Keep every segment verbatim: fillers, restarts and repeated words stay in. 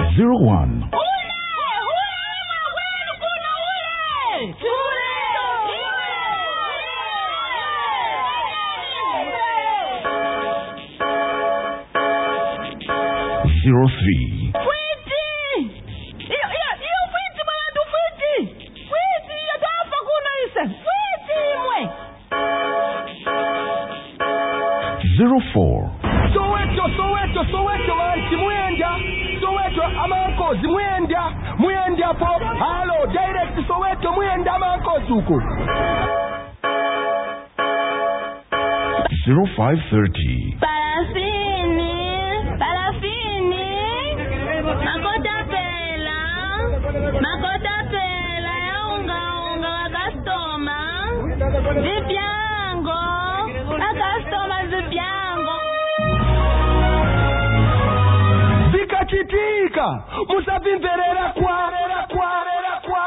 zero one. Zero three. Zero four. Soweto, Soweto, Soweto, anti Mwenda. Soweto, amankozi Mwenda. Mwenda po. Hello, direct Soweto, Mwenda amankozi uko. Zero five thirty. Parafini, parafini. Makota pela, makota pela ya unga unga wa customer. Vipiango, a customer vipiango. Vika chitika, musavimverera kwa, kwa, kwa,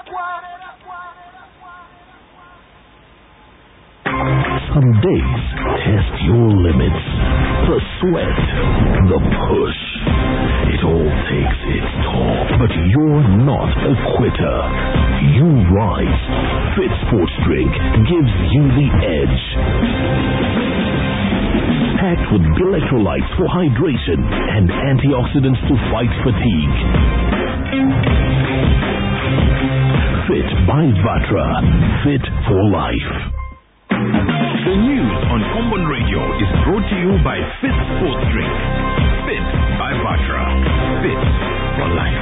Some days test your limits. The sweat, the push. It all takes its toll. But you're not a quitter. You rise. Fit Sports Drink gives you the edge. Packed with electrolytes for hydration and antioxidants to fight fatigue. Fit by Vatra. Fit for life. The news on Common Radio is brought to you by Fit Sports Drink. Fit by Vatra. Fit for life.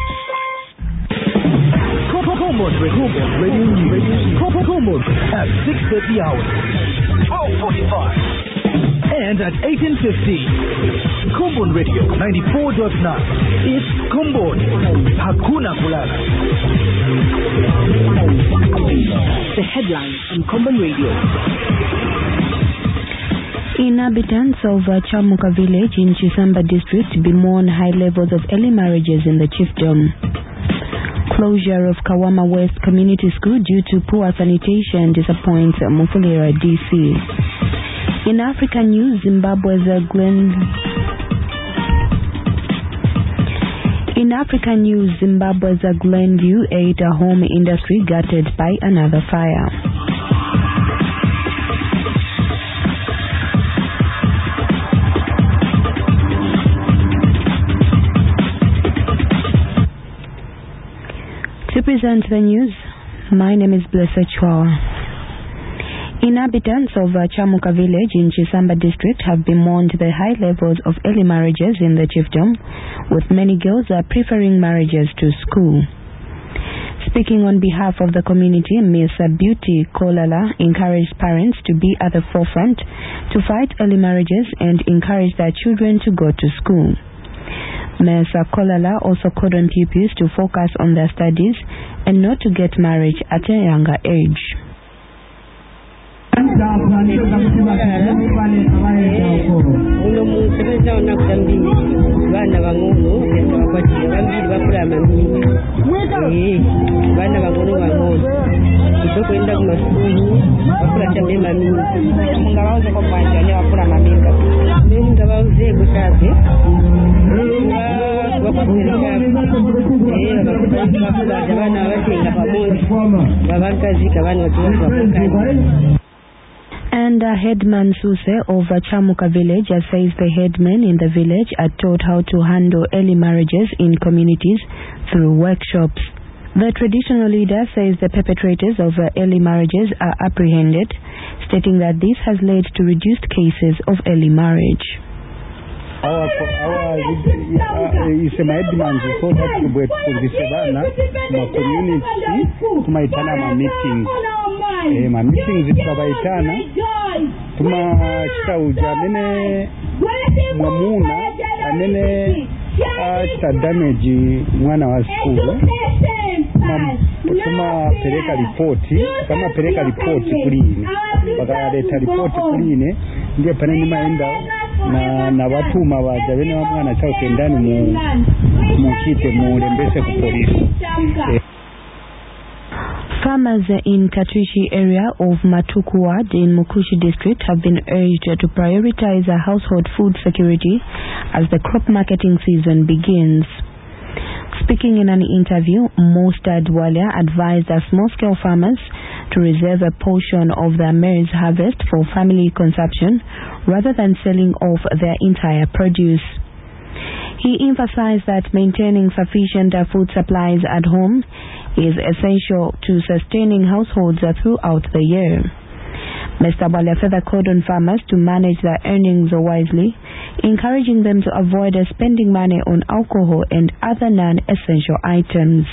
Common Radio News. Common at six thirty hours, twelve forty-five, and at eighteen fifty. Common Radio ninety-four point nine. It's Common. Hakuna Kulala. The headlines on Common Radio. Inhabitants of uh, Chamuka village in Chisamba district bemoan high levels of early marriages in the chiefdom. Closure of Kawama West Community School due to poor sanitation disappoints Mufulira D C. In African news, Zimbabwe's uh, Glen... In African news, Zimbabwe's uh, Glenview ate a home industry gutted by another fire. To present the news, my name is Blessed Chua. Inhabitants of uh, Chamuka village in Chisamba district have bemoaned the high levels of early marriages in the chiefdom, with many girls uh, preferring marriages to school. Speaking on behalf of the community, Miss Beauty Kolala encouraged parents to be at the forefront to fight early marriages and encourage their children to go to school. Miss Kolala also called on pupils to focus on their studies and not to get married at a younger age. And uh, Headman Suse of uh, Chamuka village uh, says the headmen in the village are taught how to handle early marriages in communities through workshops. The traditional leader says the perpetrators of uh, early marriages are apprehended, stating that this has led to reduced cases of early marriage. Our, our is a headman so that we for the Savannah, my community, to my Tana meetings. Eh, ma meetings tutabaitana tuma chauja nene mwamuna anene ata damage mwana wa skulu tuma peleka ripoti kama peleka ripoti kulini bakaleta ripoti kulini ndiye panani maenda na na watuma waja bene wa mwana chao kendani mu mukite mu lembese ku polisi. Farmers in Katwishi area of Matuku Ward in Mukushi district have been urged to prioritize household food security as the crop marketing season begins. Speaking in an interview, Mosta Dwalia advised the small-scale farmers to reserve a portion of their maize harvest for family consumption rather than selling off their entire produce. He emphasized that maintaining sufficient food supplies at home is essential to sustaining households throughout the year. Mister Dwalia further called on farmers to manage their earnings wisely, encouraging them to avoid spending money on alcohol and other non-essential items.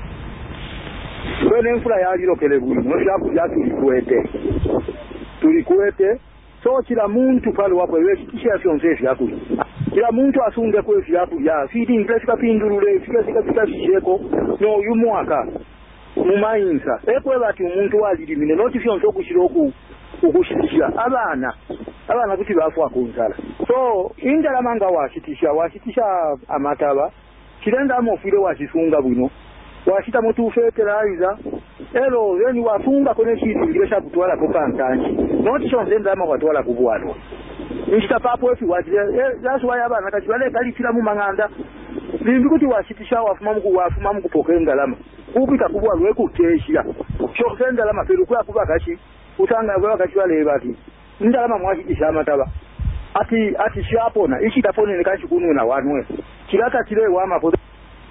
So kila muntu pale wapo yekisha fyonze vyakula. Kila muntu asunge kwa vyakula. Feeding klasika pindulule fika fika fika sheko no yumwaka. Mumayinsa. Ekwe bati umuntu wazilimine noti fyonze okushiroku ukushitishia abana. Abana kuti bafu akunzala. So indala manga washitisha washitisha amataba. Kirenda amofire washisunga buno. Washita mutu fertilizer. Elo yeni wafunga kone chitu ngilesha kutwala kukantanchi. Noti shonzenda ama watwala kubuwalo. Nishita papo efi wazile. Eh, that's why abana kati wale kali fila mumanganda. Limbi kuti washitisha wafuma mku wafuma mku pokenga lama. Kupita kubuwalo weku keishia. Shonzenda lama peru kwa kuba kashi. Utanga kwa kashi wale ebati. Nda lama mwashitisha amataba. Ati, ati shapona. Ishi tapone nikashi kunu na wanwe. Kirata chile wama kote.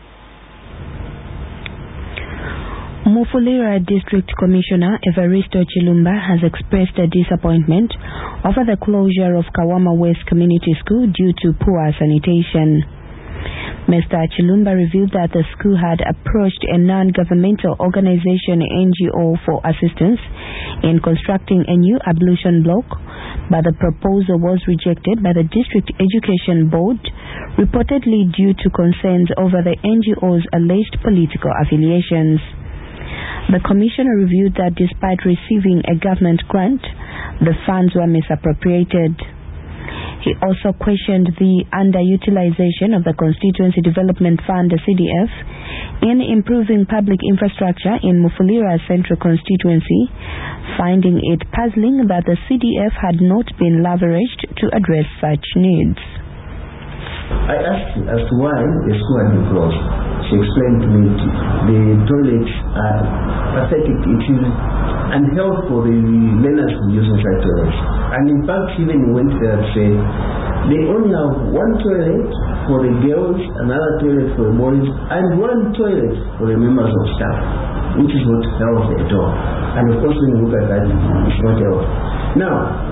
Mufulira District Commissioner Evaristo Chilumba has expressed a disappointment over the closure of Kawama West Community School due to poor sanitation. Mister Chilumba revealed that the school had approached a non-governmental organization N G O for assistance in constructing a new ablution block, but the proposal was rejected by the District Education Board, reportedly due to concerns over the N G O's alleged political affiliations. The commissioner reviewed that despite receiving a government grant, the funds were misappropriated. He also questioned the underutilization of the Constituency Development Fund, C D F, in improving public infrastructure in Mufulira Central Constituency, finding it puzzling that the C D F had not been leveraged to address such needs. I asked as to why the school had been closed. She explained to me the toilets are pathetic. It is unhealthy for the learners to use inside toilets. And in fact, even went there to say they only have one toilet for the girls, another toilet for the boys, and one toilet for the members of staff, which is not healthy at all. And of course, when you look at that, it's not healthy. Now,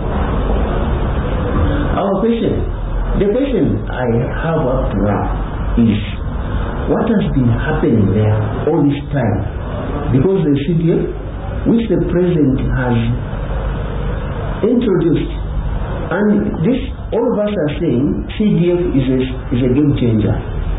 our question, the question I have up to now is, what has been happening there all this time? Because the C D F, which the president has introduced, and this, all of us are saying C D F is a, is a game changer.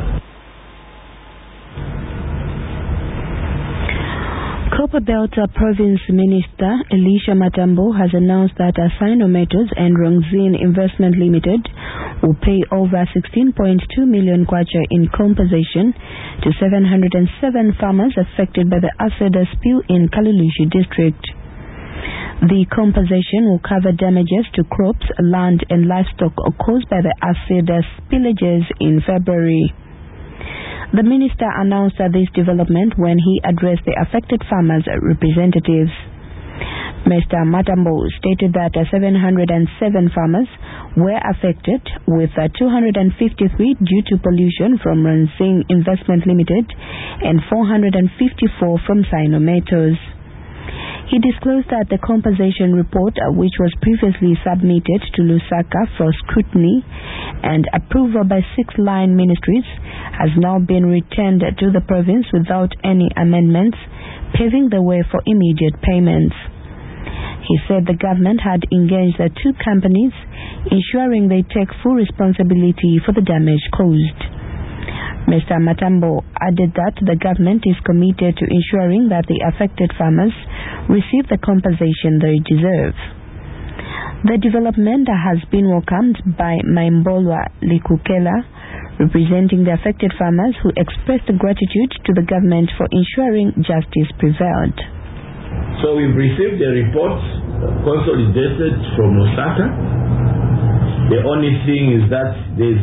Copperbelt Province Minister Elisha Matambo has announced that Asino Metals and Rongzin Investment Limited will pay over sixteen point two million kwacha in compensation to seven hundred seven farmers affected by the acid spill in Kalulushi district. The compensation will cover damages to crops, land and livestock caused by the acid spillages in February. The minister announced this development when he addressed the affected farmers' representatives. Mister Matambo stated that seven hundred seven farmers were affected, with two hundred fifty-three due to pollution from Rongzin Investment Limited and four hundred fifty-four from Sino Metals. He disclosed that the compensation report, which was previously submitted to Lusaka for scrutiny and approval by six line ministries, has now been returned to the province without any amendments, paving the way for immediate payments. He said the government had engaged the two companies, ensuring they take full responsibility for the damage caused. Mister Matambo added that the government is committed to ensuring that the affected farmers receive the compensation they deserve. The development has been welcomed by Maimbolwa Likukela, representing the affected farmers, who expressed gratitude to the government for ensuring justice prevailed. So we've received the reports consolidated from Osaka. The only thing is that there is